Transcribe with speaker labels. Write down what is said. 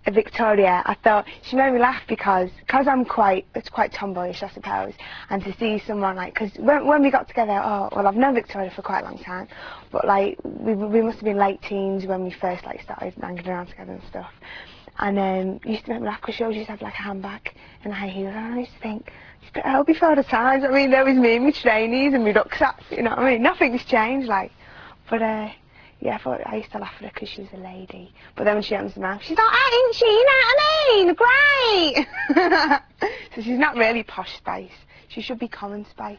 Speaker 1: Victoria, I thought she made me laugh because I'm it's quite tomboyish, I suppose, and to see someone like, because when we got together, oh well, I've known Victoria for quite a long time, but like we must have been late teens when we first like started hanging around together and stuff, and it used to make me laugh because she always used to have like a handbag and high heels, and I used to think, I hope before the times. I mean, there was me and my trainees and my rucksacks, you know what I mean? Nothing's changed, like, but yeah, I used to laugh at her because she was a lady. But then when she opens her mouth, she's like, ain't she? You know what I mean? Great! So she's not really posh spice. She should be common spice.